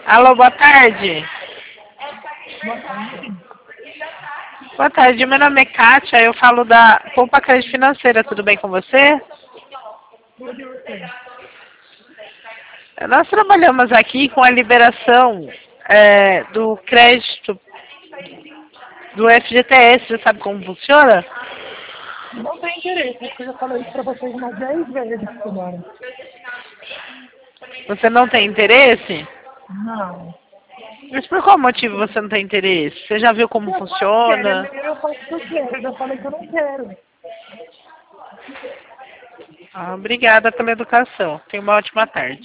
Alô, boa tarde. Boa tarde, meu nome é Kátia, eu falo da Poupa Crédito Financeira, tudo bem com você? Nós trabalhamos aqui com a liberação do crédito do FGTS, você sabe como funciona? Não tem interesse, porque eu já falei isso pra vocês umas 10 vezes, semana. Você não tem interesse? Não. Mas por qual motivo você não tem interesse? Você já viu como Eu não quero, funciona? eu faço o que eu quero, eu já falei que eu não quero. Obrigada pela educação. Tenha uma ótima tarde.